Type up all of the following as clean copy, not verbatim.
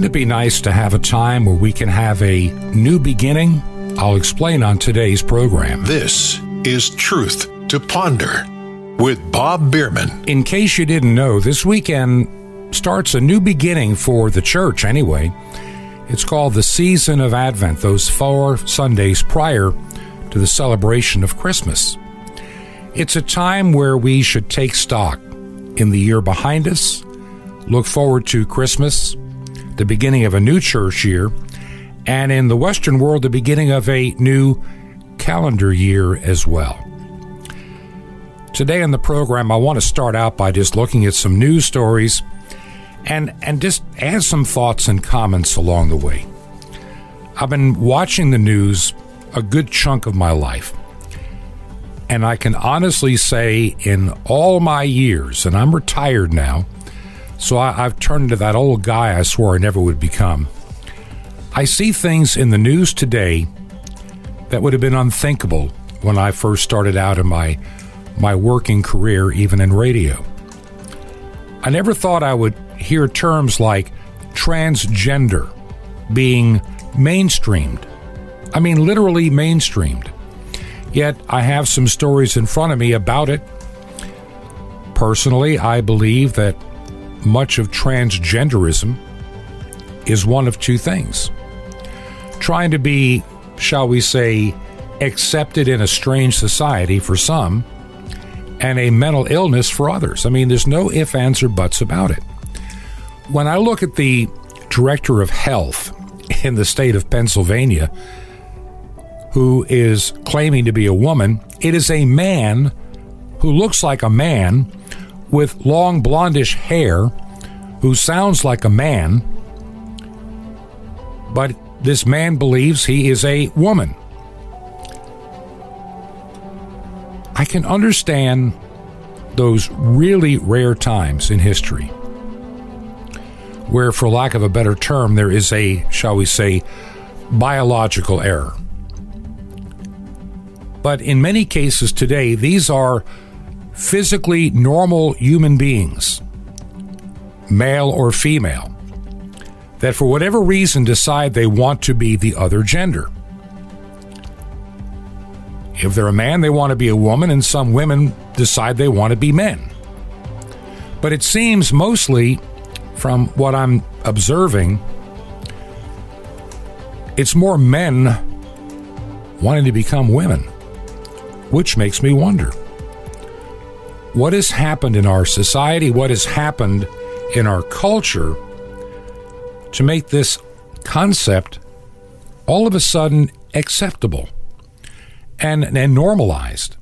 Wouldn't it be nice to have a time where we can have a new beginning? I'll explain on today's program. This is Truth to Ponder with Bob Bierman. In case you didn't know, this weekend starts a new beginning for the church anyway. It's called the Season of Advent, those 4 Sundays prior to the celebration of Christmas. It's a time where we should take stock in the year behind us, look forward to Christmas, the beginning of a new church year, and in the Western world, the beginning of a new calendar year as well. Today on the program, I want to start out by just looking at some news stories and just add some thoughts and comments along the way. I've been watching the news a good chunk of my life, and I can honestly say in all my years, and I'm retired now, so I've turned into that old guy I swore I never would become. I see things in the news today that would have been unthinkable when I first started out in my working career, even in radio. I never thought I would hear terms like transgender being mainstreamed. I mean, literally mainstreamed. Yet I have some stories in front of me about it. Personally, I believe that much of transgenderism is one of two things. Trying to be, shall we say, accepted in a strange society for some, and a mental illness for others. I mean, there's no ifs, ands, or buts about it. When I look at the director of health in the state of Pennsylvania, who is claiming to be a woman, it is a man who looks like a man with long blondish hair, who sounds like a man, but this man believes he is a woman. I can understand those really rare times in history where, for lack of a better term, there is a, shall we say, biological error. But in many cases today, these are physically normal human beings, male or female, that for whatever reason decide they want to be the other gender. If they're a man, they want to be a woman, and some women decide they want to be men. But it seems mostly, from what I'm observing, it's more men wanting to become women, which makes me wonder, what has happened in our society, what has happened in our culture to make this concept all of a sudden acceptable and normalized?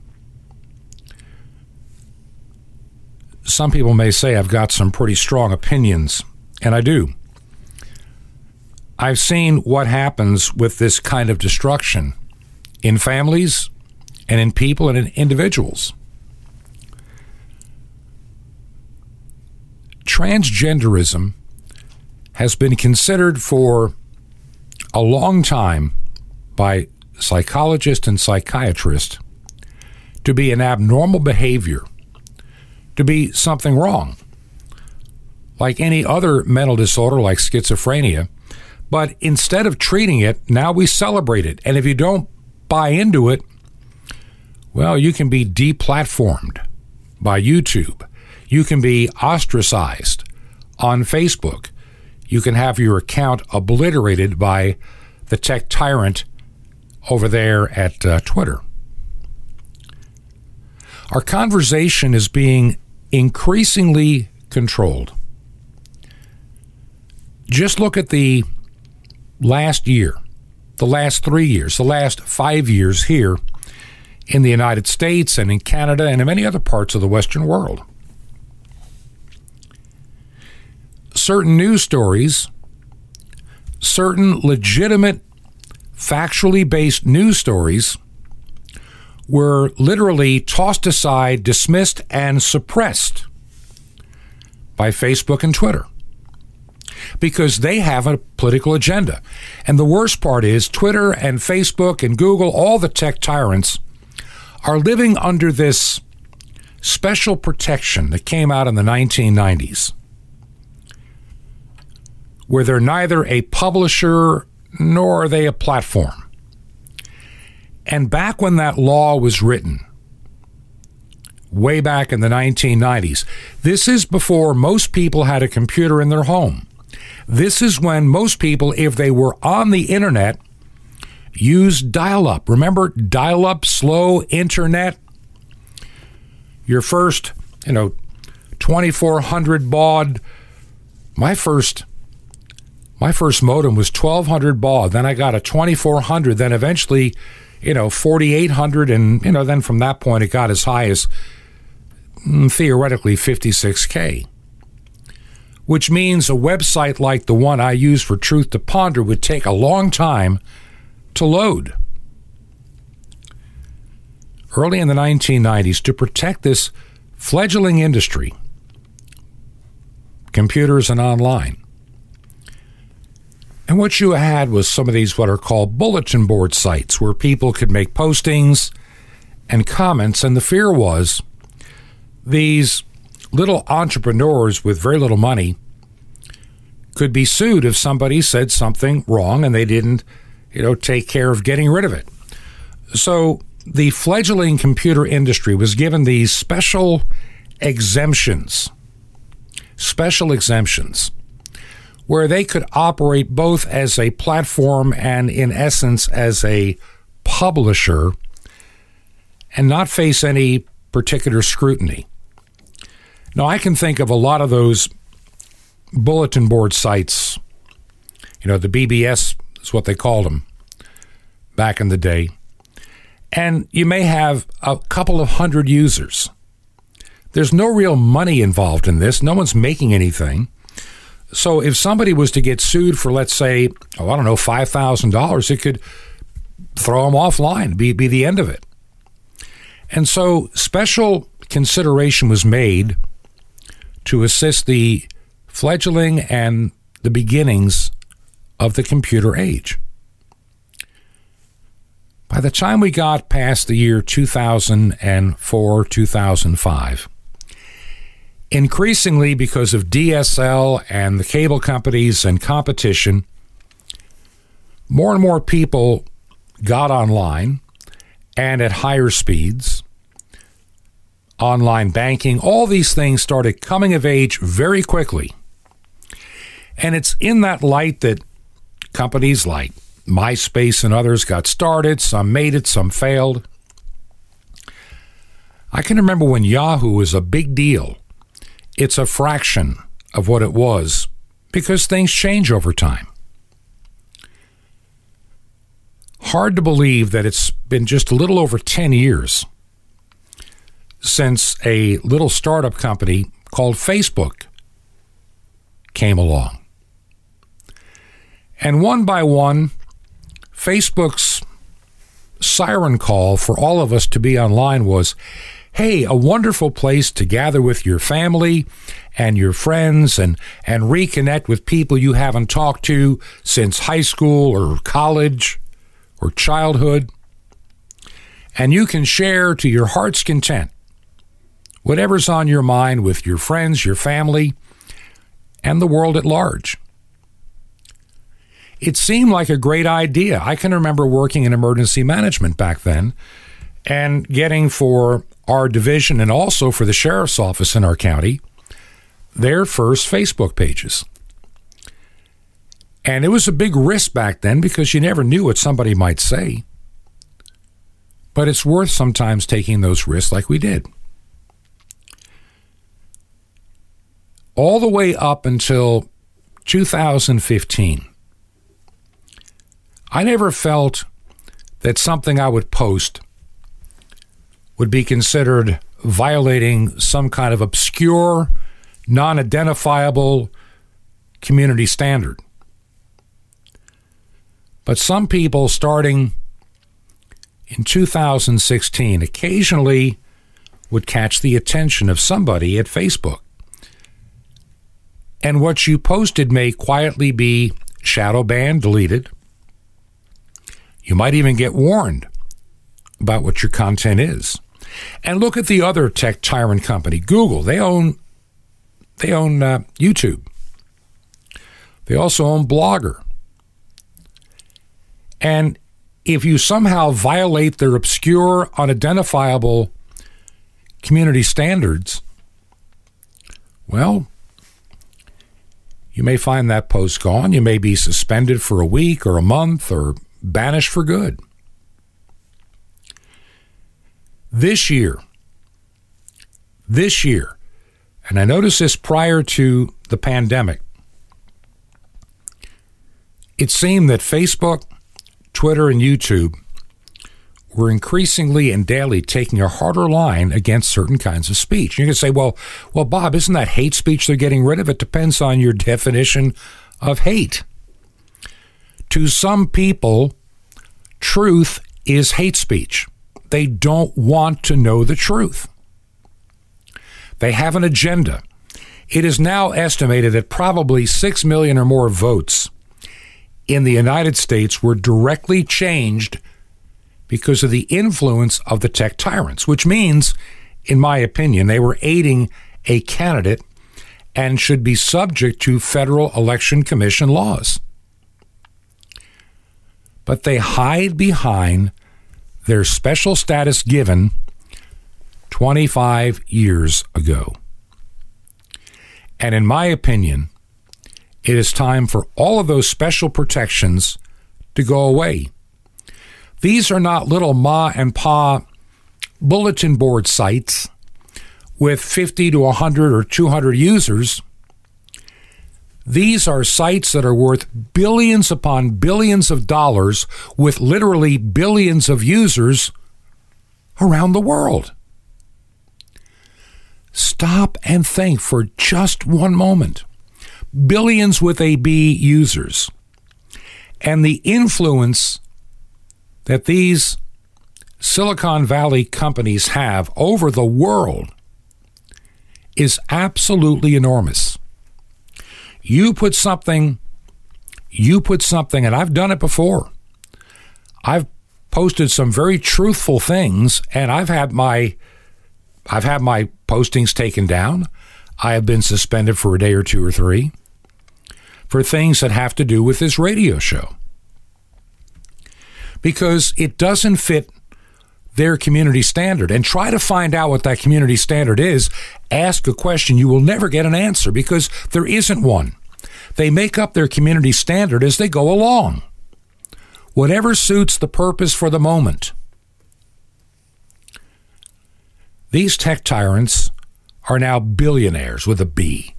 Some people may say I've got some pretty strong opinions, and I do. I've seen what happens with this kind of destruction in families and in people and in individuals. Transgenderism has been considered for a long time by psychologists and psychiatrists to be an abnormal behavior, to be something wrong, like any other mental disorder like schizophrenia. But instead of treating it, now we celebrate it. And if you don't buy into it, well, you can be deplatformed by YouTube. You can be ostracized on Facebook. You can have your account obliterated by the tech tyrant over there at Twitter. Our conversation is being increasingly controlled. Just look at the last year, the last 3 years, the last 5 years here in the United States and in Canada and in many other parts of the Western world. Certain news stories, certain legitimate, factually based news stories were literally tossed aside, dismissed, and suppressed by Facebook and Twitter because they have a political agenda. And the worst part is Twitter and Facebook and Google, all the tech tyrants, are living under this special protection that came out in the 1990s, where they're neither a publisher nor are they a platform. And back when that law was written, way back in the 1990s, this is before most people had a computer in their home. This is when most people, if they were on the internet, used dial-up. Remember dial-up, slow internet? Your first, 2400 baud. My first modem was 1200 baud. Then I got a 2400. Then eventually, 4800. And, then from that point, it got as high as theoretically 56K. Which means a website like the one I use for Truth to Ponder would take a long time to load. Early in the 1990s, to protect this fledgling industry, computers and online, and what you had was some of these what are called bulletin board sites where people could make postings and comments, and the fear was these little entrepreneurs with very little money could be sued if somebody said something wrong and they didn't, take care of getting rid of it. So the fledgling computer industry was given these special exemptions, where they could operate both as a platform and, in essence, as a publisher and not face any particular scrutiny. Now, I can think of a lot of those bulletin board sites, the BBS is what they called them back in the day, and you may have a couple of hundred users. There's no real money involved in this. No one's making anything. So if somebody was to get sued for, let's say, $5,000, it could throw them offline, be the end of it. And so special consideration was made to assist the fledgling and the beginnings of the computer age. By the time we got past the year 2004, 2005, increasingly because of DSL and the cable companies and competition, more and more people got online and at higher speeds. Online banking, all these things started coming of age very quickly. And it's in that light that companies like MySpace and others got started. Some made it, some failed. I can remember when Yahoo was a big deal. It's a fraction of what it was because things change over time. Hard to believe that it's been just a little over 10 years since a little startup company called Facebook came along. And one by one, Facebook's siren call for all of us to be online was, hey, a wonderful place to gather with your family and your friends and reconnect with people you haven't talked to since high school or college or childhood. And you can share to your heart's content whatever's on your mind with your friends, your family, and the world at large. It seemed like a great idea. I can remember working in emergency management back then and getting for our division and also for the sheriff's office in our county their first Facebook pages. And it was a big risk back then because you never knew what somebody might say. But it's worth sometimes taking those risks like we did. All the way up until 2015, I never felt that something I would post would be considered violating some kind of obscure, non-identifiable community standard. But some people starting in 2016 occasionally would catch the attention of somebody at Facebook. And what you posted may quietly be shadow banned, deleted. You might even get warned about what your content is. And look at the other tech tyrant company, Google. They own YouTube. They also own Blogger. And if you somehow violate their obscure, unidentifiable community standards, well, you may find that post gone. You may be suspended for a week or a month or banished for good. This year, and I noticed this prior to the pandemic, it seemed that Facebook, Twitter, and YouTube were increasingly and daily taking a harder line against certain kinds of speech. You can say, well, Bob, isn't that hate speech they're getting rid of? It depends on your definition of hate. To some people, truth is hate speech. They don't want to know the truth. They have an agenda. It is now estimated that probably 6 million or more votes in the United States were directly changed because of the influence of the tech tyrants, which means, in my opinion, they were aiding a candidate and should be subject to Federal Election Commission laws. But they hide behind their special status given 25 years ago. And in my opinion, it is time for all of those special protections to go away. These are not little ma and pa bulletin board sites with 50 to 100 or 200 users. These are sites that are worth billions upon billions of dollars with literally billions of users around the world. Stop and think for just one moment. Billions with a B users. And the influence that these Silicon Valley companies have over the world is absolutely enormous. You put something, and I've done it before. I've posted some very truthful things, and I've had my postings taken down. I have been suspended for a day or two or three for things that have to do with this radio show, because it doesn't fit their community standard. And try to find out what that community standard is. Ask a question. You will never get an answer because there isn't one. They make up their community standard as they go along. Whatever suits the purpose for the moment. These tech tyrants are now billionaires with a B.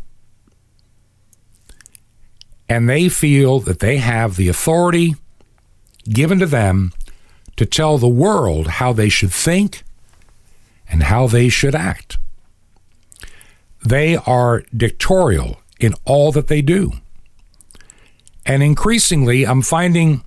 And they feel that they have the authority given to them to tell the world how they should think and how they should act. They are dictatorial in all that they do. And increasingly, I'm finding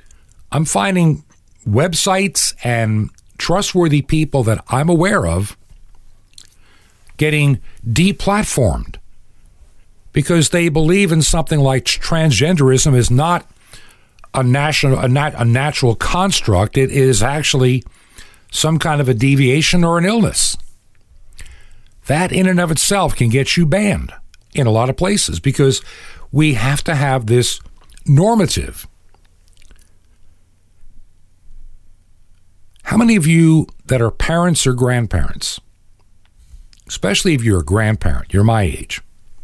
websites and trustworthy people that I'm aware of getting deplatformed because they believe in something like transgenderism is not a natural construct. It is actually some kind of a deviation or an illness. That in and of itself can get you banned in a lot of places because we have to have this normative. How many of you that are parents or grandparents, especially if you're a grandparent, you're my age,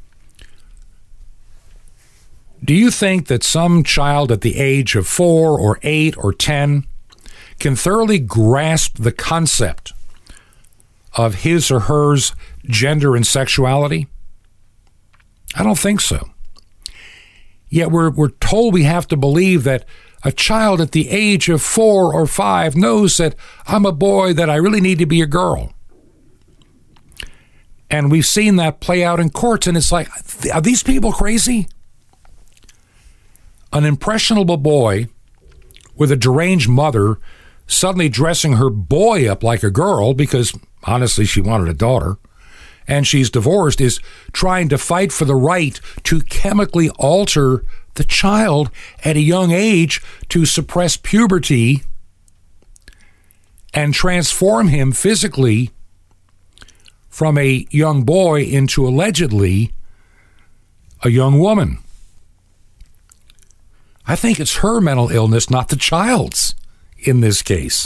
do you think that some child at the age of 4 or 8 or 10 can thoroughly grasp the concept of his or hers gender and sexuality? I don't think so. Yet we're told we have to believe that a child at the age of 4 or 5 knows that I'm a boy, that I really need to be a girl. And we've seen that play out in courts, and it's like, are these people crazy? An impressionable boy with a deranged mother suddenly dressing her boy up like a girl because, honestly, she wanted a daughter, and she's divorced, is trying to fight for the right to chemically alter the child at a young age to suppress puberty and transform him physically from a young boy into allegedly a young woman. I think it's her mental illness, not the child's in this case.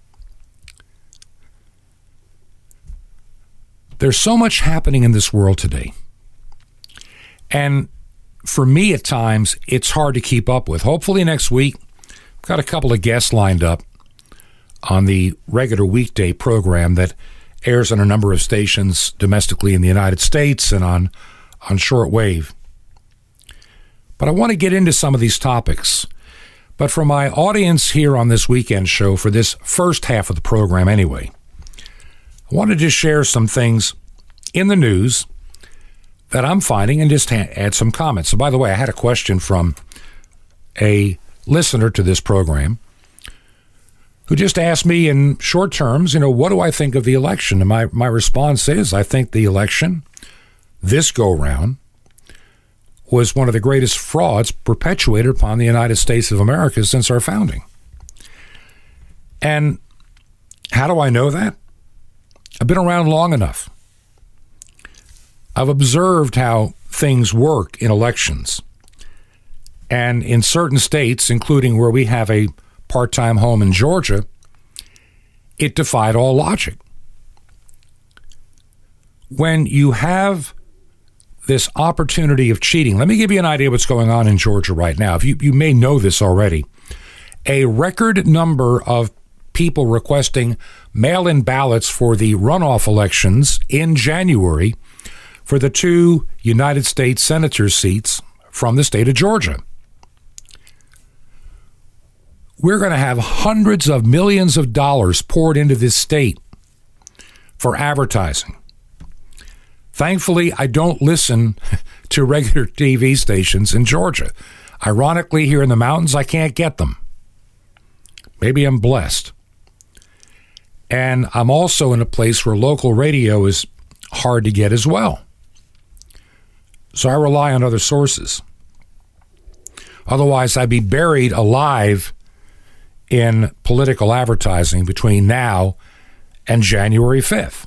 There's so much happening in this world today. And for me, at times, it's hard to keep up with. Hopefully next week, I've got a couple of guests lined up on the regular weekday program that airs on a number of stations domestically in the United States and on shortwave. But I want to get into some of these topics. But for my audience here on this weekend show, for this first half of the program anyway, I wanted to share some things in the news that I'm finding and just add some comments. So, by the way, I had a question from a listener to this program who just asked me in short terms, what do I think of the election? And my response is, I think the election, this go-round, was one of the greatest frauds perpetuated upon the United States of America since our founding. And how do I know that? I've been around long enough. I've observed how things work in elections. And in certain states, including where we have a part-time home in Georgia, it defied all logic. When you have this opportunity of cheating, let me give you an idea of what's going on in Georgia right now. If you may know this already. A record number of people requesting mail-in ballots for the runoff elections in January for the 2 United States Senator seats from the state of Georgia. We're going to have hundreds of millions of dollars poured into this state for advertising. Thankfully, I don't listen to regular TV stations in Georgia. Ironically, here in the mountains, I can't get them. Maybe I'm blessed. And I'm also in a place where local radio is hard to get as well. So I rely on other sources. Otherwise, I'd be buried alive in political advertising between now and January 5th.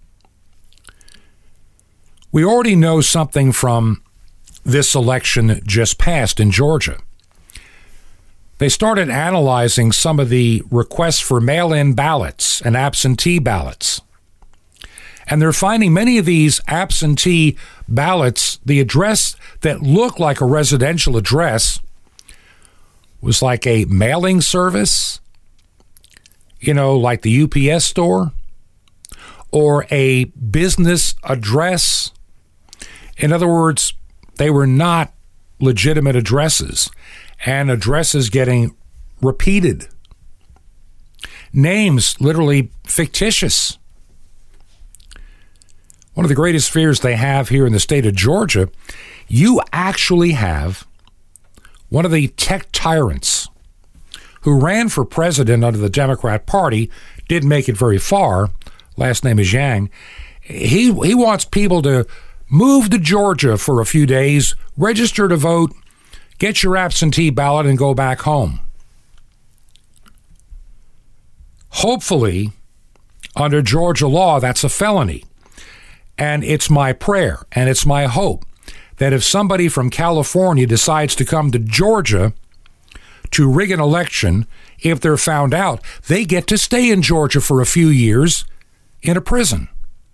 We already know something from this election just passed in Georgia. They started analyzing some of the requests for mail-in ballots and absentee ballots. And they're finding many of these absentee ballots, the address that looked like a residential address was like a mailing service, like the UPS store, or a business address. In other words, they were not legitimate addresses, and addresses getting repeated. Names literally fictitious. One of the greatest fears they have here in the state of Georgia, you actually have one of the tech tyrants who ran for president under the Democrat Party, didn't make it very far, last name is Yang. He wants people to move to Georgia for a few days, register to vote, get your absentee ballot, and go back home. Hopefully, under Georgia law, that's a felony. And it's my prayer and it's my hope that if somebody from California decides to come to Georgia to rig an election, if they're found out, they get to stay in Georgia for a few years in a prison.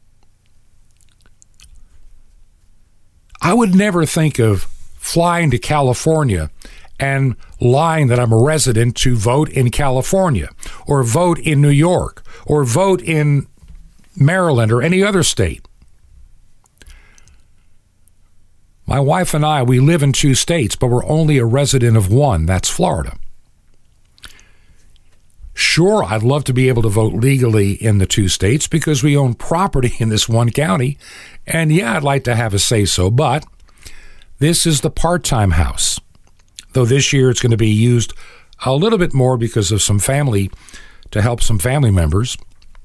I would never think of flying to California and lying that I'm a resident to vote in California or vote in New York or vote in Maryland or any other state. My wife and I, we live in 2 states, but we're only a resident of one. That's Florida. Sure, I'd love to be able to vote legally in the 2 states because we own property in this one county. And yeah, I'd like to have a say-so, but this is the part-time house. Though this year it's going to be used a little bit more because of some family, to help some family members.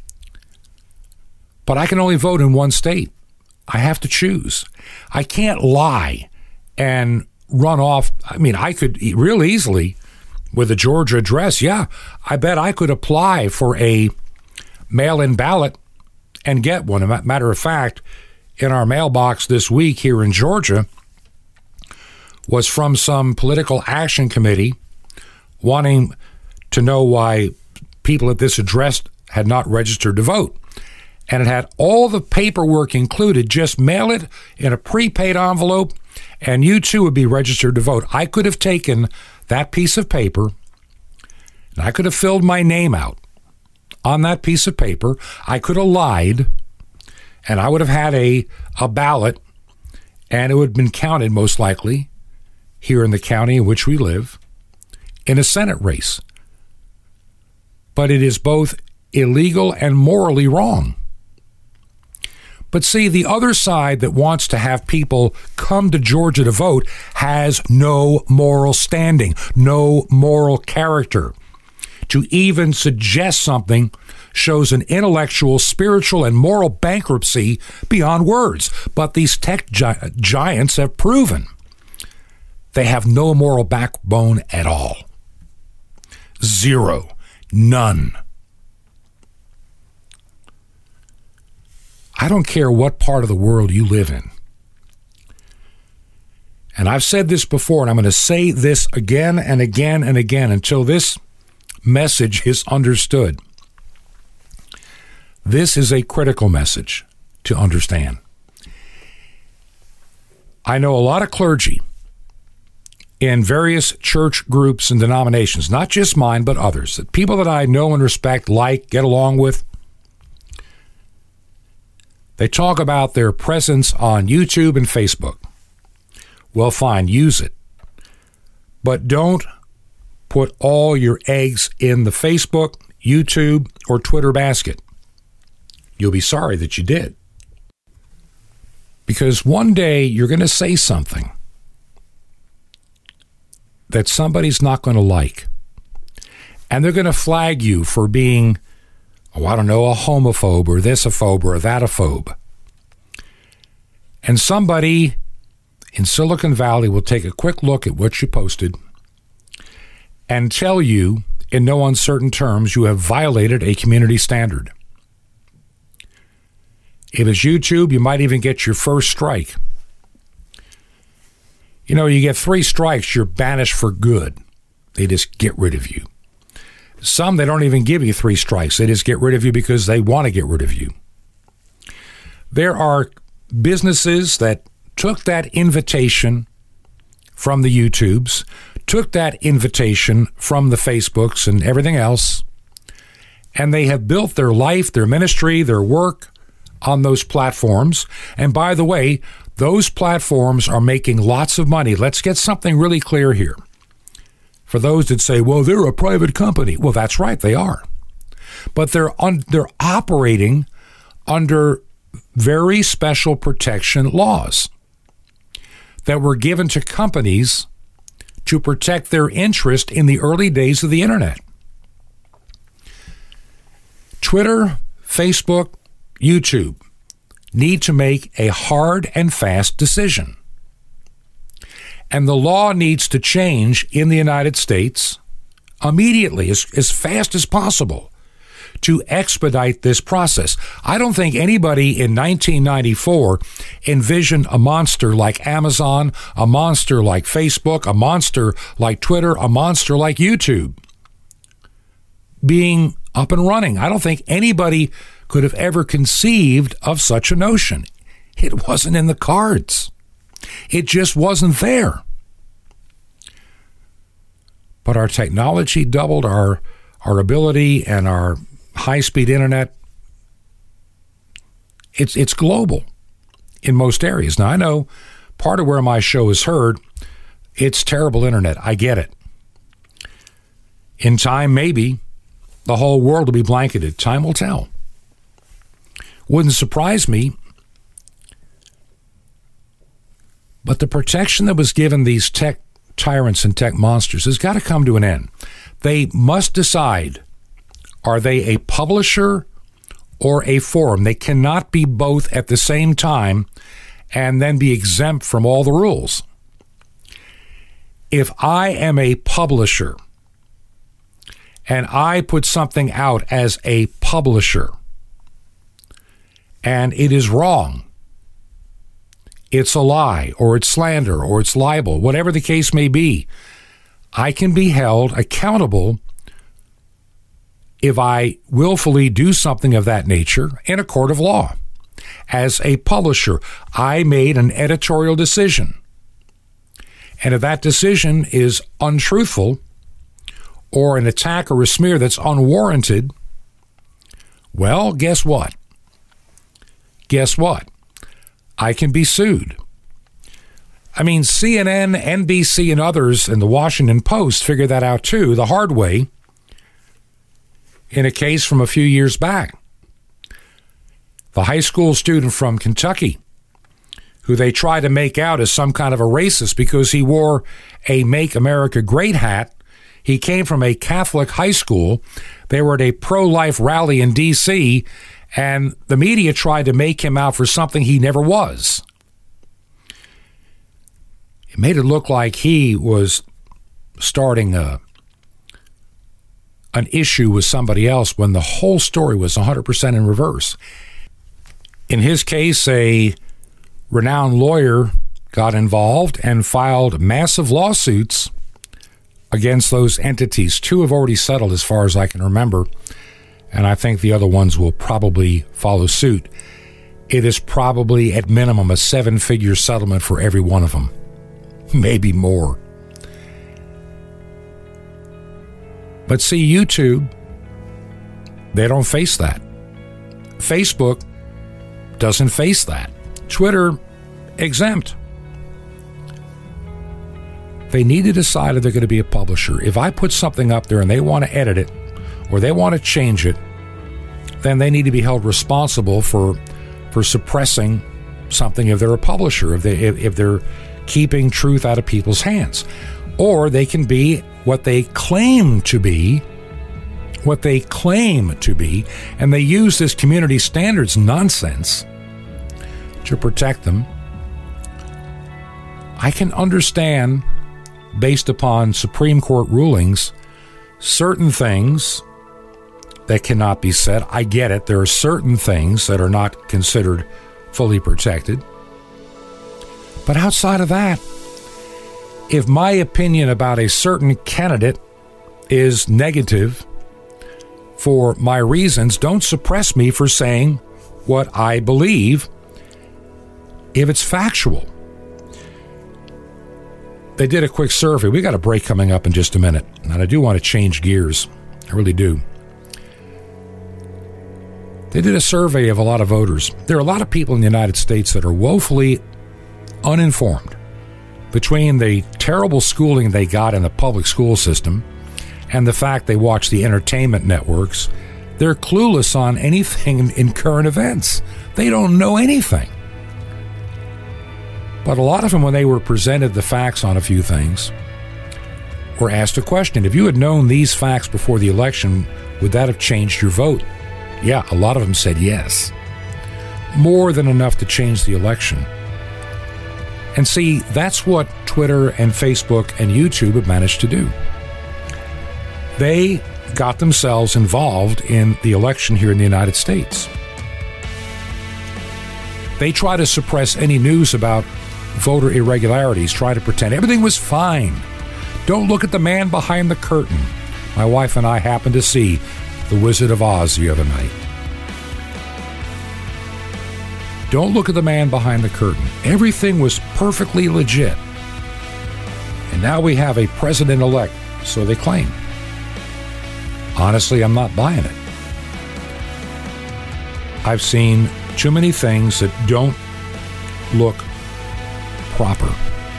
But I can only vote in one state. I have to choose. I can't lie and run off. I mean, I could real easily, with a Georgia address, I bet I could apply for a mail-in ballot and get one. As a matter of fact, in our mailbox this week here in Georgia, was from some political action committee wanting to know why people at this address had not registered to vote. And it had all the paperwork included. Just mail it in a prepaid envelope, and you too would be registered to vote. I could have taken that piece of paper, and I could have filled my name out on that piece of paper. I could have lied, and I would have had a ballot, and it would have been counted most likely here in the county in which we live in a Senate race. But it is both illegal and morally wrong. But see, the other side that wants to have people come to Georgia to vote has no moral standing, no moral character. To even suggest something shows an intellectual, spiritual, and moral bankruptcy beyond words. But these tech giants have proven they have no moral backbone at all. Zero. None. I don't care what part of the world you live in. And I've said this before, and I'm going to say this again and again and again until this message is understood. This is a critical message to understand. I know a lot of clergy in various church groups and denominations, not just mine, but others, that people that I know and respect, like, get along with. They talk about their presence on YouTube and Facebook. Well, fine, use it. But don't put all your eggs in the Facebook, YouTube, or Twitter basket. You'll be sorry that you did. Because one day you're going to say something that somebody's not going to like. And they're going to flag you for being, a homophobe or this-ophobe or that-ophobe. And somebody in Silicon Valley will take a quick look at what you posted and tell you in no uncertain terms you have violated a community standard. If it's YouTube, you might even get your first strike. You know, you get 3 strikes, you're banished for good. They just get rid of you. Some, they don't even give you 3 strikes. They just get rid of you because they want to get rid of you. There are businesses that took that invitation from the YouTubes, took that invitation from the Facebooks and everything else, and they have built their life, their ministry, their work on those platforms. And by the way, those platforms are making lots of money. Let's get something really clear here. For those that say, well, they're a private company. Well, that's right, they are. But they're operating under very special protection laws that were given to companies to protect their interest in the early days of the internet. Twitter, Facebook, YouTube need to make a hard and fast decision. And the law needs to change in the United States immediately, as fast as possible, to expedite this process. I don't think anybody in 1994 envisioned a monster like Amazon, a monster like Facebook, a monster like Twitter, a monster like YouTube being up and running. I don't think anybody could have ever conceived of such a notion. It wasn't in the cards. It just wasn't there. But our technology doubled, our ability and our high-speed internet. It's global in most areas. Now, I know part of where my show is heard, it's terrible internet. I get it. In time, maybe the whole world will be blanketed. Time will tell. Wouldn't surprise me. But the protection that was given these tech tyrants and tech monsters has got to come to an end. They must decide, are they a publisher or a forum? They cannot be both at the same time and then be exempt from all the rules. If I am a publisher and I put something out as a publisher and it is wrong, it's a lie, or it's slander, or it's libel, whatever the case may be, I can be held accountable if I willfully do something of that nature in a court of law. As a publisher, I made an editorial decision. And if that decision is untruthful, or an attack or a smear that's unwarranted, well, guess what? Guess what? I can be sued. I mean, CNN, NBC, and others, and the Washington Post figured that out too, the hard way, in a case from a few years back. The high school student from Kentucky, who they tried to make out as some kind of a racist because he wore a Make America Great hat. He came from a Catholic high school. They were at a pro-life rally in D.C., and the media tried to make him out for something he never was. It made it look like he was starting an issue with somebody else when the whole story was 100% in reverse. In his case, a renowned lawyer got involved and filed massive lawsuits against those entities. 2 have already settled as far as I can remember, and I think the other ones will probably follow suit. It is probably at minimum a 7-figure settlement for every one of them, maybe more. But see, YouTube, they don't face that. Facebook doesn't face that. Twitter, exempt. They need to decide if they're going to be a publisher. If I put something up there and they want to edit it or they want to change it, then they need to be held responsible for suppressing something if they're a publisher, if they're keeping truth out of people's hands. Or they can be what they claim to be, and they use this community standards nonsense to protect them. I can understand, based upon Supreme Court rulings, certain things that cannot be said. I get it. There are certain things that are not considered fully protected. But outside of that, if my opinion about a certain candidate is negative for my reasons, don't suppress me for saying what I believe if it's factual. They did a quick survey. We got a break coming up in just a minute, and I do want to change gears. I really do. They did a survey of a lot of voters. There are a lot of people in the United States that are woefully uninformed between the terrible schooling they got in the public school system and the fact they watch the entertainment networks. They're clueless on anything in current events. They don't know anything. But a lot of them, when they were presented the facts on a few things, were asked a question. If you had known these facts before the election, would that have changed your vote? Yeah, a lot of them said yes. More than enough to change the election. And see, that's what Twitter and Facebook and YouTube have managed to do. They got themselves involved in the election here in the United States. They try to suppress any news about voter irregularities, try to pretend everything was fine. Don't look at the man behind the curtain. My wife and I happened to see The Wizard of Oz the other night. Don't look at the man behind the curtain. Everything was perfectly legit. And now we have a president-elect, so they claim. Honestly, I'm not buying it. I've seen too many things that don't look proper.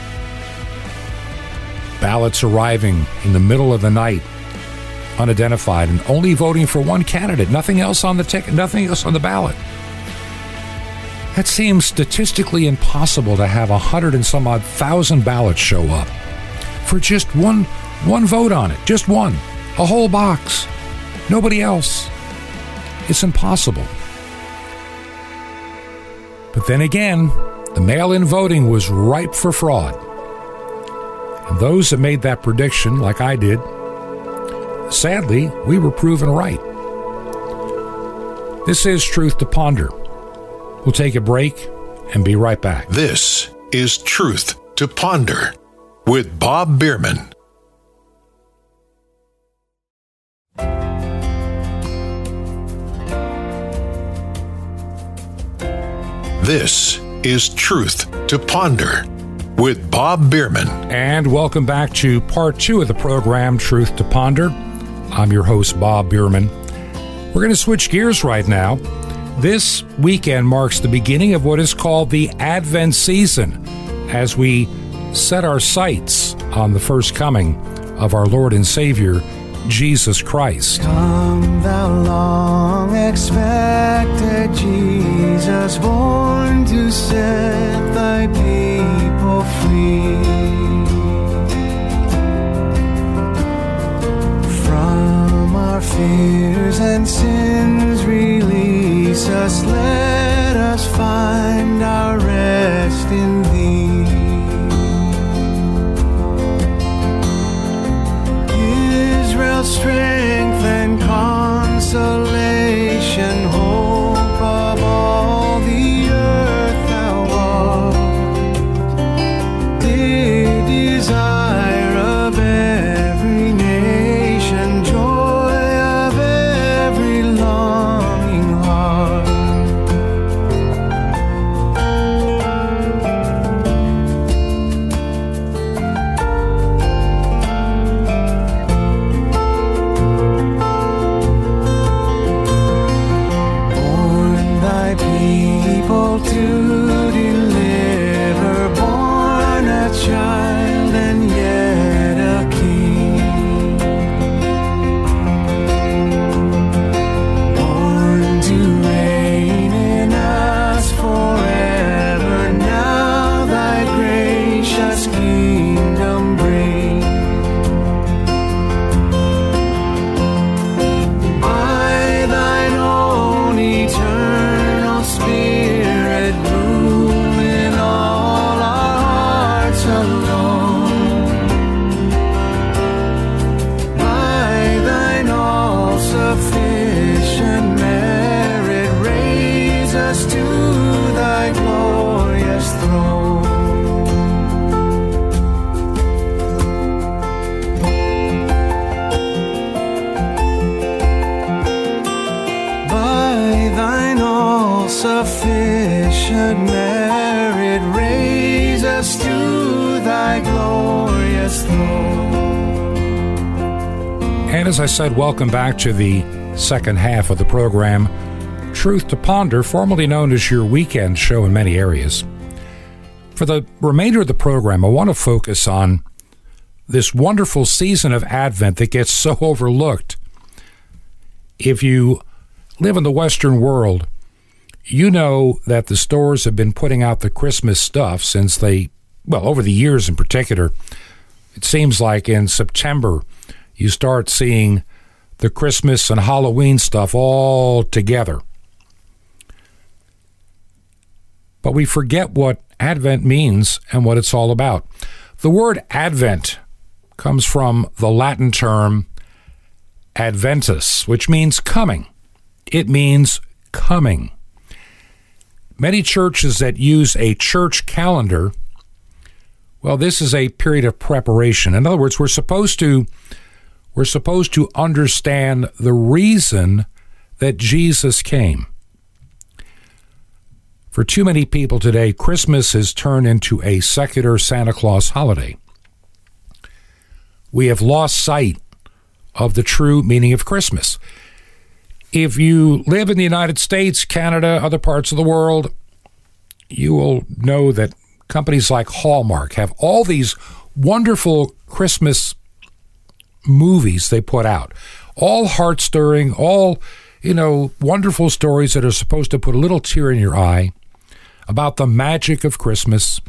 Ballots arriving in the middle of the night, unidentified, and only voting for one candidate, nothing else on the ticket, nothing else on the ballot. That seems statistically impossible to have 100 and some odd thousand ballots show up for just one vote on it, just one, a whole box, nobody else. It's impossible. But then again, the mail-in voting was ripe for fraud. And those that made that prediction, like I did, sadly, we were proven right. This is Truth to Ponder. We'll take a break, and be right back. This is Truth to Ponder with Bob Bierman. This is Truth to Ponder with Bob Bierman. And welcome back to part 2 of the program, Truth to Ponder. I'm your host, Bob Bierman. We're going to switch gears right now. This weekend marks the beginning of what is called the Advent season, as we set our sights on the first coming of our Lord and Savior, Jesus Christ. Come, thou long expected Jesus, born to set thy people free. From our fears and sins release us, let us find our rest in thee. Strength and consolation, hope of all the earth thou art, the desire of every nation, joy of every longing heart. Sufficient merit, raise us to thy glorious throne. And as I said, welcome back to the second half of the program, Truth to Ponder, formerly known as your weekend show in many areas. For the remainder of the program, I want to focus on this wonderful season of Advent that gets so overlooked. If you live in the Western world, you know that the stores have been putting out the Christmas stuff since over the years in particular. It seems like in September, you start seeing the Christmas and Halloween stuff all together. But we forget what Advent means and what it's all about. The word Advent comes from the Latin term Adventus, which means coming. It means coming. Many churches that use a church calendar, well, this is a period of preparation. In other words, we're supposed to understand the reason that Jesus came. For too many people today, Christmas has turned into a secular Santa Claus holiday. We have lost sight of the true meaning of Christmas. If you live in the United States, Canada, other parts of the world, you will know that companies like Hallmark have all these wonderful Christmas movies they put out. All heart-stirring, all, wonderful stories that are supposed to put a little tear in your eye about the magic of Christmas.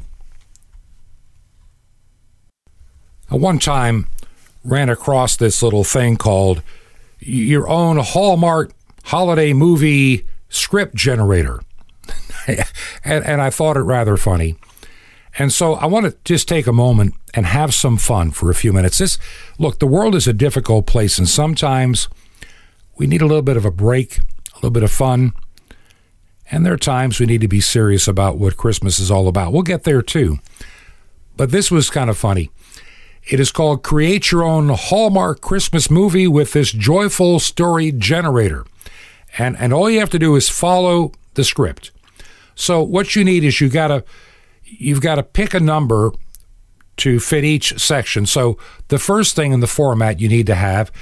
I one time ran across this little thing called your own Hallmark holiday movie script generator. and I thought it rather funny. And so I want to just take a moment and have some fun for a few minutes. Look, the world is a difficult place, and sometimes we need a little bit of a break, a little bit of fun. And there are times we need to be serious about what Christmas is all about. We'll get there too. But this was kind of funny. It is called Create Your Own Hallmark Christmas Movie with this joyful story generator. And all you have to do is follow the script. So what you need is you've got to pick a number to fit each section. So the first thing in the format you need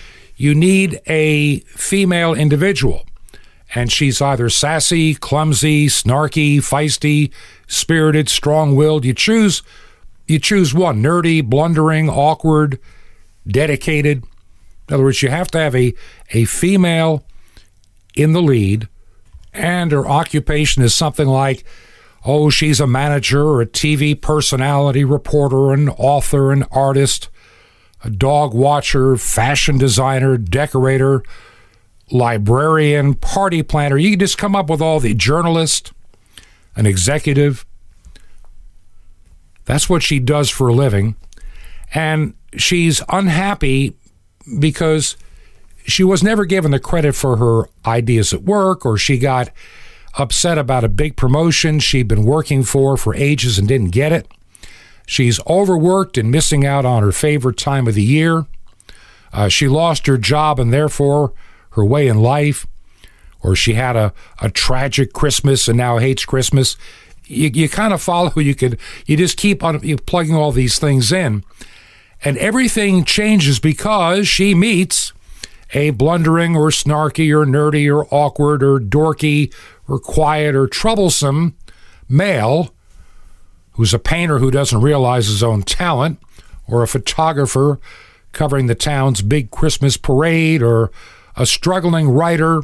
a female individual. And she's either sassy, clumsy, snarky, feisty, spirited, strong-willed. You choose one: nerdy, blundering, awkward, dedicated. In other words, you have to have a female in the lead, and her occupation is something like, she's a manager or a TV personality, reporter, an author, an artist, a dog watcher, fashion designer, decorator, librarian, party planner. You can just come up with all the journalist, an executive. That's what she does for a living. And she's unhappy because she was never given the credit for her ideas at work, or she got upset about a big promotion she'd been working for ages and didn't get it. She's overworked and missing out on her favorite time of the year. She lost her job and therefore her way in life. Or she had a tragic Christmas and now hates Christmas. You kind of follow. You just keep on plugging all these things in. And everything changes because she meets a blundering or snarky or nerdy or awkward or dorky or quiet or troublesome male who's a painter who doesn't realize his own talent, or a photographer covering the town's big Christmas parade, or a struggling writer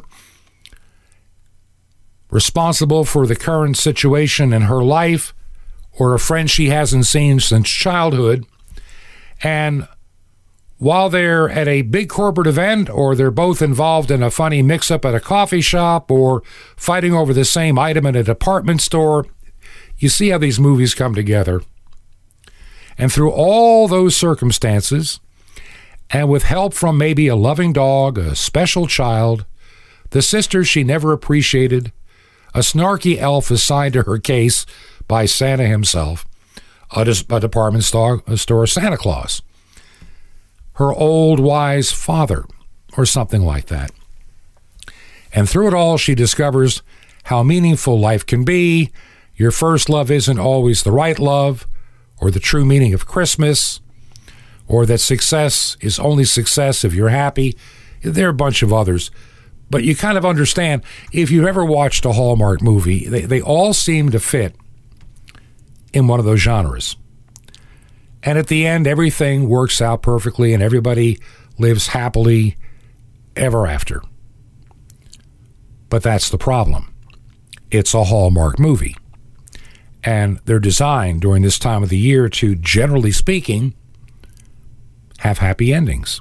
responsible for the current situation in her life, or a friend she hasn't seen since childhood. And while they're at a big corporate event, or they're both involved in a funny mix-up at a coffee shop, or fighting over the same item in a department store, you see how these movies come together. And through all those circumstances, and with help from maybe a loving dog, a special child, the sister she never appreciated, a snarky elf assigned to her case by Santa himself, a department store Santa Claus, her old wise father, or something like that. And through it all, she discovers how meaningful life can be. Your first love isn't always the right love, or the true meaning of Christmas, or that success is only success if you're happy. There are a bunch of others. But you kind of understand, if you've ever watched a Hallmark movie, they all seem to fit in one of those genres. And at the end, everything works out perfectly and everybody lives happily ever after. But that's the problem. It's a Hallmark movie. And they're designed during this time of the year to, generally speaking, have happy endings.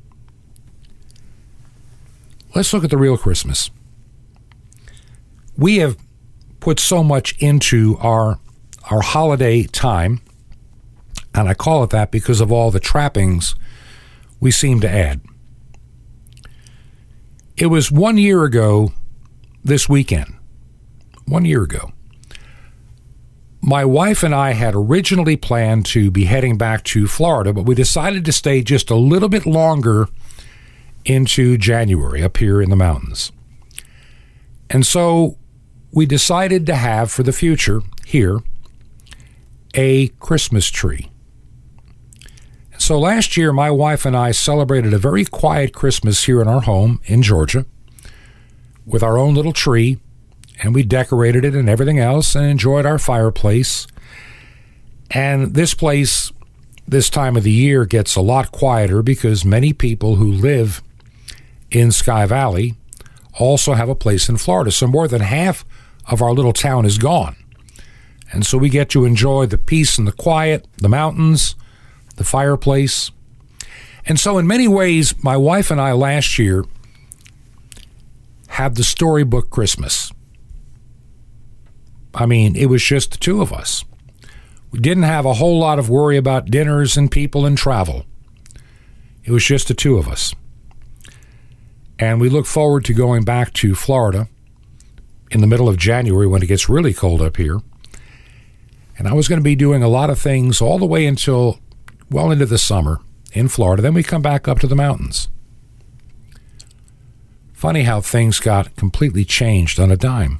Let's look at the real Christmas. We have put so much into our holiday time, and I call it that because of all the trappings we seem to add. It was 1 year ago this weekend. 1 year ago. My wife and I had originally planned to be heading back to Florida, but we decided to stay just a little bit longer into January up here in the mountains. And so we decided to have for the future here a Christmas tree. So last year, my wife and I celebrated a very quiet Christmas here in our home in Georgia with our own little tree, and we decorated it and everything else and enjoyed our fireplace. And this place, this time of the year, gets a lot quieter because many people who live in Sky Valley also have a place in Florida. So more than half of our little town is gone. And so we get to enjoy the peace and the quiet, the mountains, the fireplace. And so in many ways, my wife and I last year had the storybook Christmas. I mean, it was just the two of us. We didn't have a whole lot of worry about dinners and people and travel. It was just the two of us. And we look forward to going back to Florida in the middle of January when it gets really cold up here. And I was going to be doing a lot of things all the way until well into the summer in Florida. Then we come back up to the mountains. Funny how things got completely changed on a dime.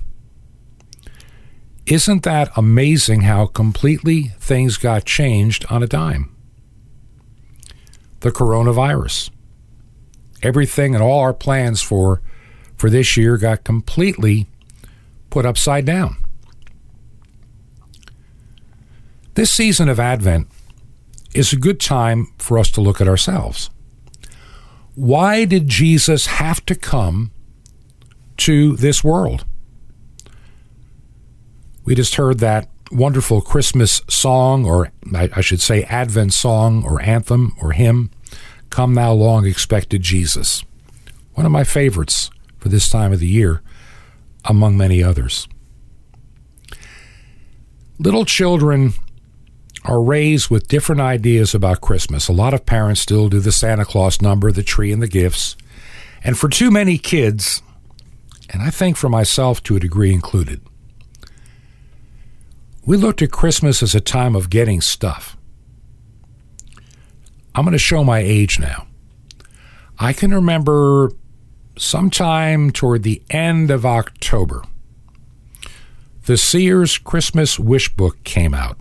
Isn't that amazing how completely things got changed on a dime? The coronavirus. Everything and all our plans for this year got completely put upside down. This season of Advent is a good time for us to look at ourselves. Why did Jesus have to come to this world? We just heard that wonderful Christmas song, or I should say Advent song or anthem or hymn, Come Thou Long Expected Jesus. One of my favorites for this time of the year, among many others. Little children are raised with different ideas about Christmas. A lot of parents still do the Santa Claus number, the tree, and the gifts. And for too many kids, and I think for myself to a degree included, we looked at Christmas as a time of getting stuff. I'm going to show my age now. I can remember sometime toward the end of October, the Sears Christmas Wish Book came out.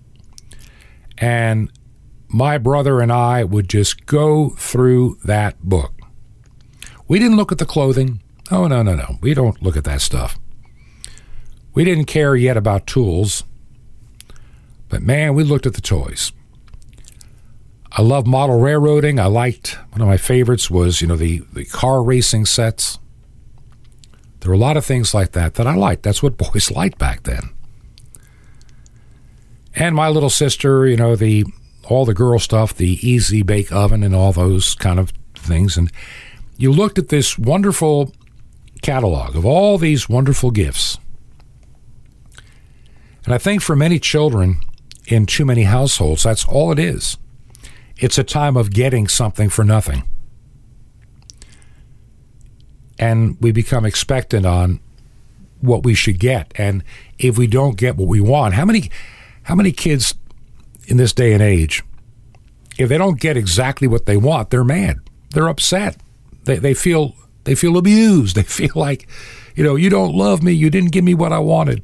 And my brother and I would just go through that book. We didn't look at the clothing. Oh, no. We don't look at that stuff. We didn't care yet about tools. But man, we looked at the toys. I love model railroading. One of my favorites was, the car racing sets. There were a lot of things like that I liked. That's what boys liked back then. And my little sister, all the girl stuff, the Easy Bake Oven and all those kind of things. And you looked at this wonderful catalog of all these wonderful gifts. And I think for many children in too many households, that's all it is. It's a time of getting something for nothing. And we become expectant on what we should get. And if we don't get what we want, how many kids in this day and age, if they don't get exactly what they want, they're mad. They're upset. They feel abused. They feel like, you don't love me. You didn't give me what I wanted.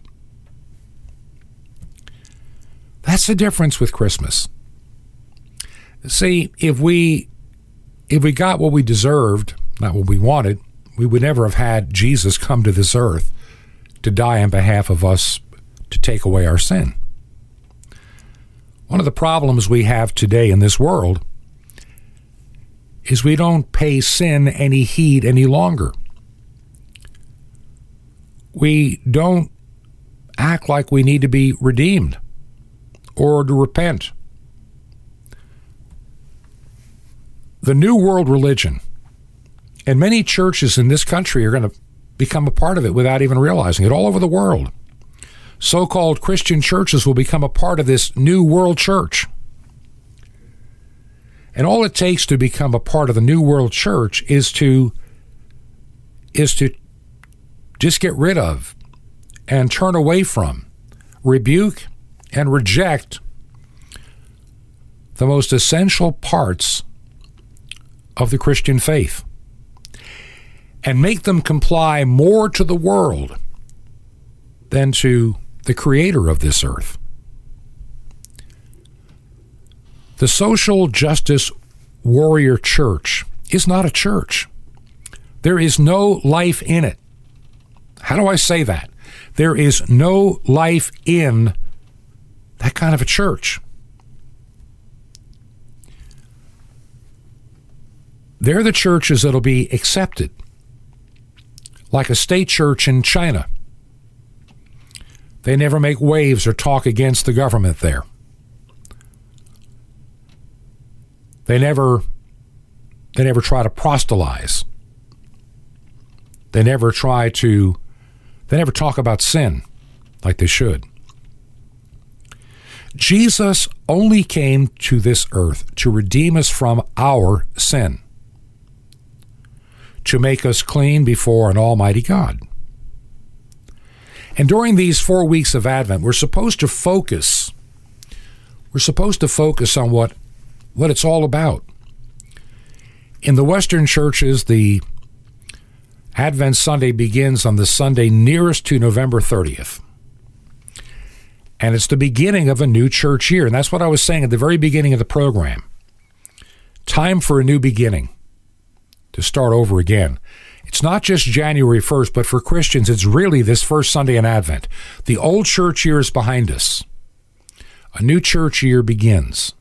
That's the difference with Christmas. See, if we got what we deserved, not what we wanted, we would never have had Jesus come to this earth to die on behalf of us to take away our sin. One of the problems we have today in this world is we don't pay sin any heed any longer. We don't act like we need to be redeemed or to repent. The New World religion, and many churches in this country are going to become a part of it without even realizing it, all over the world. So-called Christian churches will become a part of this New World Church. And all it takes to become a part of the New World Church is to just get rid of and turn away from, rebuke and reject the most essential parts of the Christian faith and make them comply more to the world than to the creator of this earth. The social justice warrior church is not a church. There is no life in it. How do I say that? There is no life in that kind of a church. They're the churches that'll be accepted, like a state church in China. They never make waves or talk against the government there. They never try to proselytize. They never talk about sin like they should. Jesus only came to this earth to redeem us from our sin, to make us clean before an almighty God. And during these 4 weeks of Advent, we're supposed to focus. We're supposed to focus on what it's all about. In the Western churches, the Advent Sunday begins on the Sunday nearest to November 30th. And it's the beginning of a new church year. And that's what I was saying at the very beginning of the program. Time for a new beginning, to start over again. It's not just January 1st, but for Christians, it's really this first Sunday in Advent. The old church year is behind us. A new church year begins.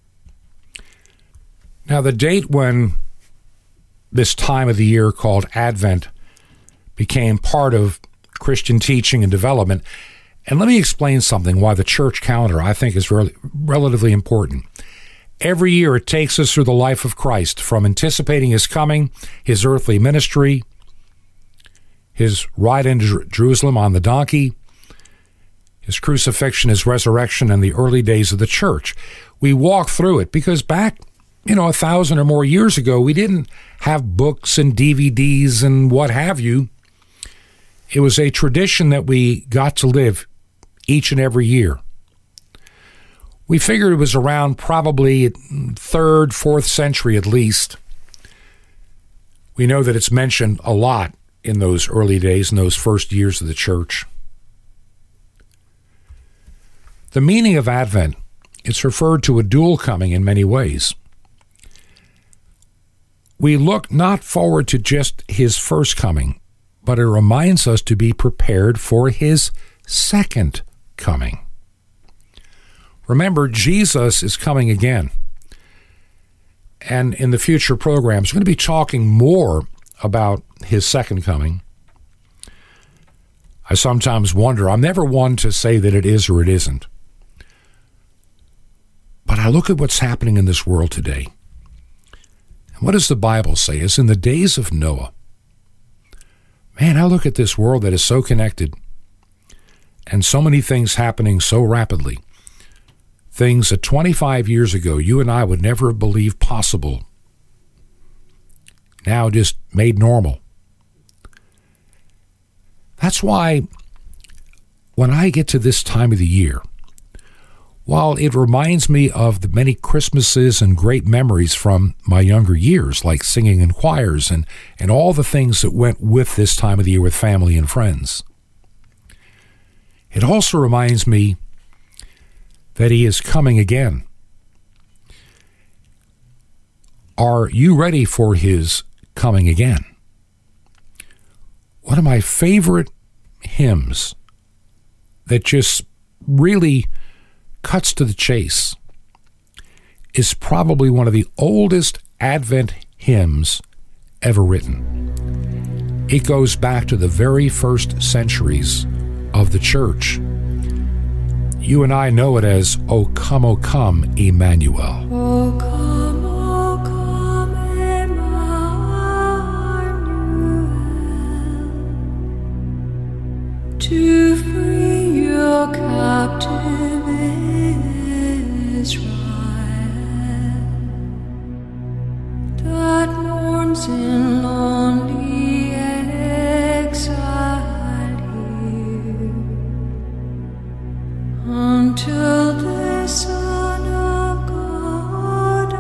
Now, the date when this time of the year called Advent became part of Christian teaching and development. And let me explain something why the church calendar, I think, is relatively important. Every year it takes us through the life of Christ, from anticipating his coming, his earthly ministry, his ride into Jerusalem on the donkey, his crucifixion, his resurrection, and the early days of the church. We walk through it because back 1,000 or more years ago, we didn't have books and DVDs and what have you. It was a tradition that we got to live each and every year. We figured it was around probably 3rd, 4th century at least. We know that it's mentioned a lot in those early days, in those first years of the church. The meaning of Advent, it's referred to a dual coming in many ways. We look not forward to just his first coming, but it reminds us to be prepared for his second coming. Remember, Jesus is coming again. And in the future programs, we're going to be talking more about his second coming. I sometimes wonder, I'm never one to say that it is or it isn't. But I look at what's happening in this world today. And what does the Bible say? As in the days of Noah. Man, I look at this world that is so connected and so many things happening so rapidly. Things that 25 years ago you and I would never have believed possible, now just made normal. That's why when I get to this time of the year, while it reminds me of the many Christmases and great memories from my younger years, like singing in choirs and all the things that went with this time of the year with family and friends, it also reminds me that he is coming again. Are you ready for his coming again? One of my favorite hymns that just really cuts to the chase is probably one of the oldest Advent hymns ever written. It goes back to the very first centuries of the church. You and I know it as O Come, Emmanuel. O come, Emmanuel, to free your captive Israel, that mourns in lonely exile here, until the Son of God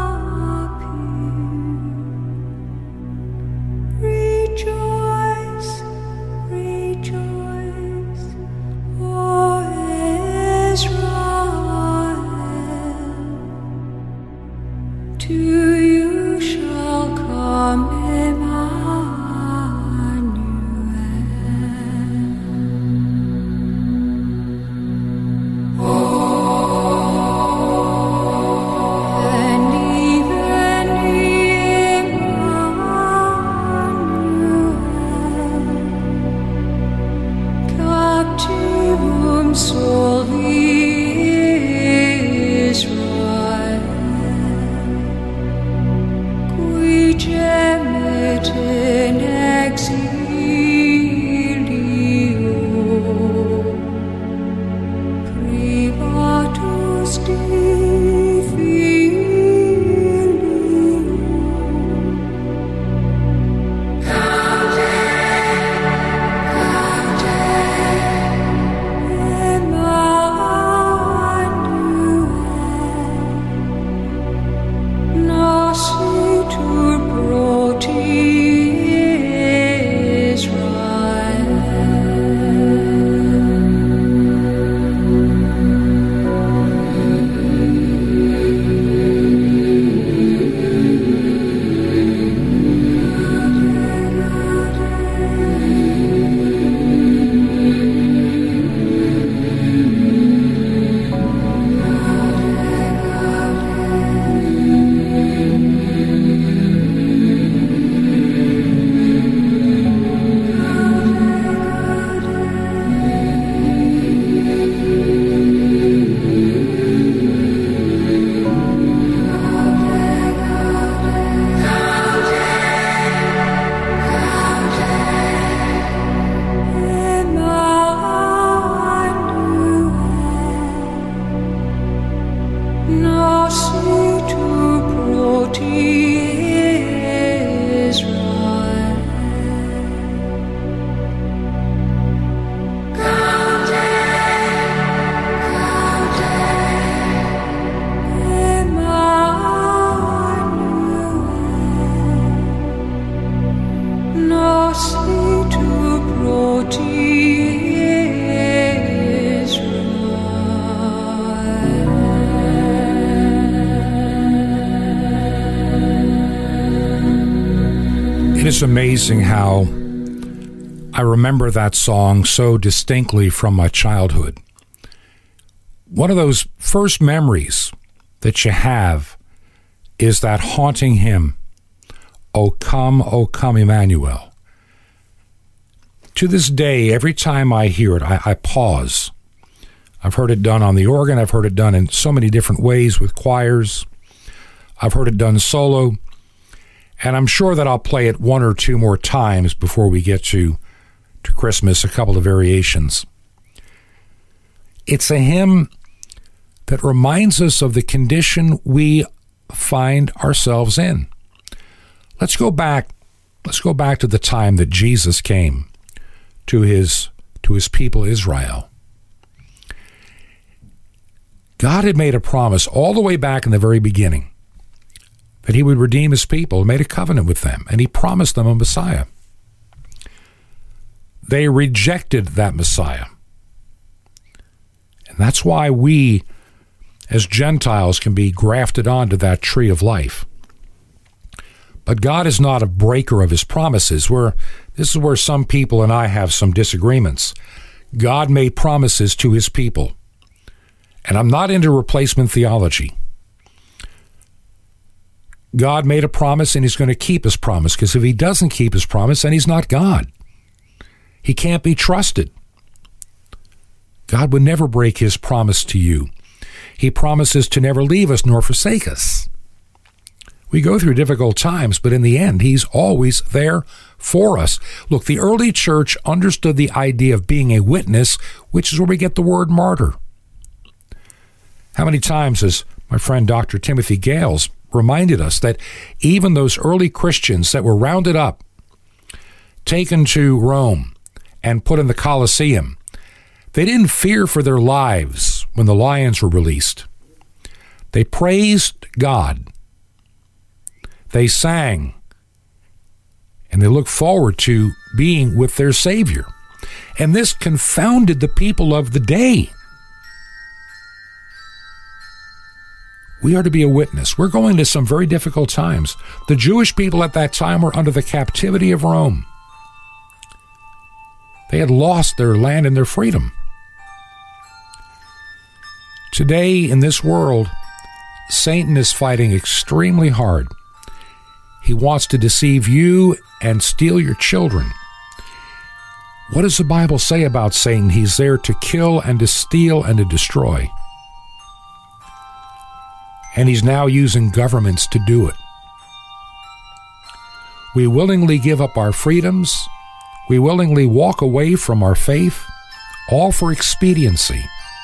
appear. Rejoice, rejoice, O Israel. It is amazing how I remember that song so distinctly from my childhood. One of those first memories that you have is that haunting hymn, O come, Emmanuel. To this day, every time I hear it, I pause. I've heard it done on the organ. I've heard it done in so many different ways with choirs. I've heard it done solo. And I'm sure that I'll play it one or two more times before we get to Christmas, a couple of variations. It's a hymn that reminds us of the condition we find ourselves in. Let's go back to the time that Jesus came to his people Israel. God had made a promise all the way back in the very beginning that he would redeem his people, made a covenant with them, and he promised them a Messiah. They rejected that Messiah. And that's why we, as Gentiles, can be grafted onto that tree of life. But God is not a breaker of his promises. This is where some people and I have some disagreements. God made promises to his people. And I'm not into replacement theology. God made a promise and he's going to keep his promise, because if he doesn't keep his promise, then he's not God. He can't be trusted. God would never break his promise to you. He promises to never leave us nor forsake us. We go through difficult times, but in the end, he's always there for us. Look, the early church understood the idea of being a witness, which is where we get the word martyr. How many times has my friend Dr. Timothy Gales reminded us that even those early Christians that were rounded up, taken to Rome, and put in the Colosseum, they didn't fear for their lives when the lions were released. They praised God. They sang. And they looked forward to being with their Savior. And this confounded the people of the day. We are to be a witness. We're going to some very difficult times. The Jewish people at that time were under the captivity of Rome. They had lost their land and their freedom. Today, in this world, Satan is fighting extremely hard. He wants to deceive you and steal your children. What does the Bible say about Satan? He's there to kill and to steal and to destroy. And he's now using governments to do it. We willingly give up our freedoms. We willingly walk away from our faith, all for expediency.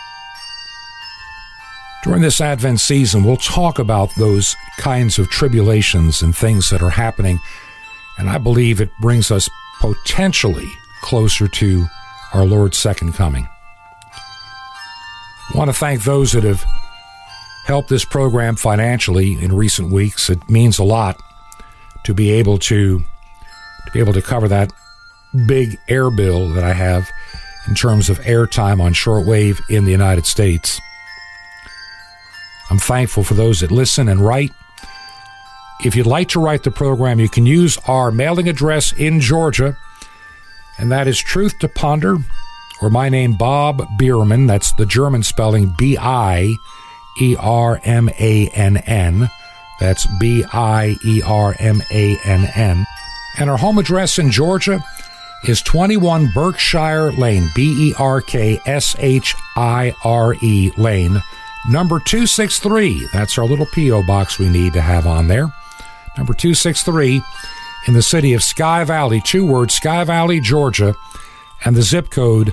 During this Advent season, we'll talk about those kinds of tribulations and things that are happening, and I believe it brings us potentially closer to our Lord's second coming. I want to thank those that have helped this program financially in recent weeks. It means a lot to be able to cover that big air bill that I have in terms of airtime on shortwave in the United States. I'm thankful for those that listen and write. If you'd like to write the program, you can use our mailing address in Georgia, and that is Truth to Ponder, or my name, Bob Biermann. That's the German spelling, Biermann. That's Biermann. And our home address in Georgia is 21 Berkshire Lane, Berkshire Lane, number 263. That's our little P.O. box we need to have on there. Number 263 in the city of Sky Valley, 2 words, Sky Valley, Georgia, and the zip code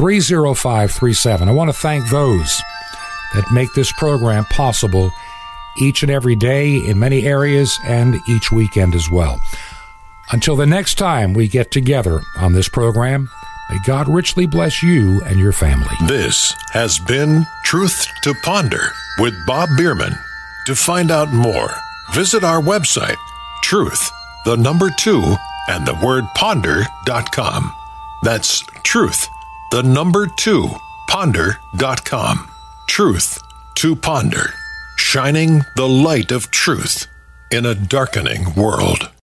30537. I want to thank those that make this program possible each and every day in many areas and each weekend as well. Until the next time we get together on this program, may God richly bless you and your family. This has been Truth to Ponder with Bob Bierman. To find out more, visit our website, truth, 2, and the word ponder.com. That's truth, 2, ponder.com. Truth to Ponder, shining the light of truth in a darkening world.